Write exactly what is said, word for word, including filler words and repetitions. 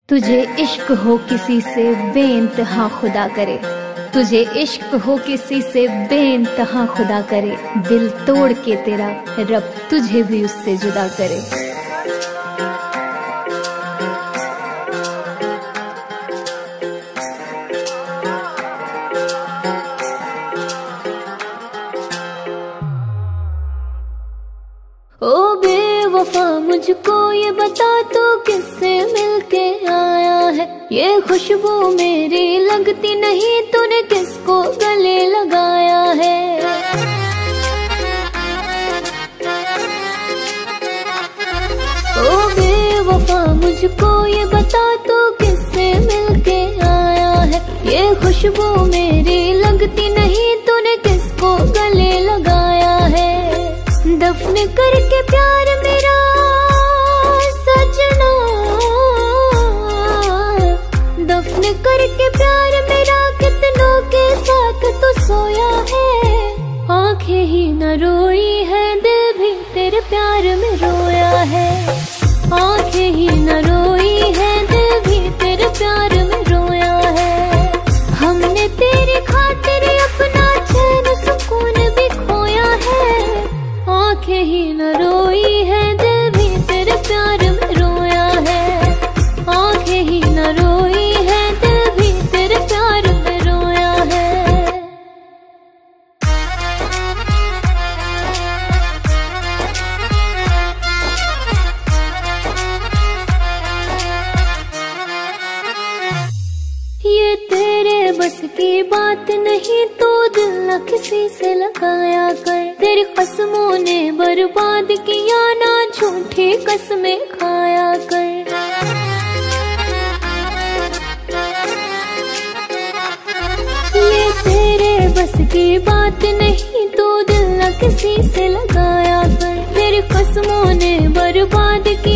तुझे इश्क हो किसी से बेइंतहा खुदा करे, तुझे इश्क हो किसी से बेइंतहा खुदा करे, दिल तोड़ के तेरा रब तुझे भी उससे जुदा करे। ओ बेवफा मुझको ये बता तू किससे मिलके आया है, ये खुशबू मेरी लगती नहीं तूने किसको गले लगाया है। ओ बेवफा मुझको ये बता तू किससे मिलके आया है, ये खुशबू मेरी लगती नहीं तूने किसको गले लगाया है। दफन करके प्यार मेरा सजना, दफन करके प्यार मेरा कितनों के साथ तू सोया है। आंखें ही न रोई है दिल भी तेरे प्यार में रोया है, आंखें ही न रोई है दिल भी तेरे प्यार में रोया है। हमने तेरी खातिर अपना चैन सुकून भी खोया है, आंखें ही न रोई है दिल भी तेरे प्यार में रोया है, आंखें ही न रोई है दिल भी तेरे प्यार में रोया है। ये तेरे बस की बात नहीं तो दिल न किसी से लगाया कर, तेरी कसमों ने बर्बाद किया ना झूठी कसमें खाया कर। ये तेरे बस की बात नहीं तो दिल न किसी से लगाया कर, तेरी कसमों ने बर्बाद किया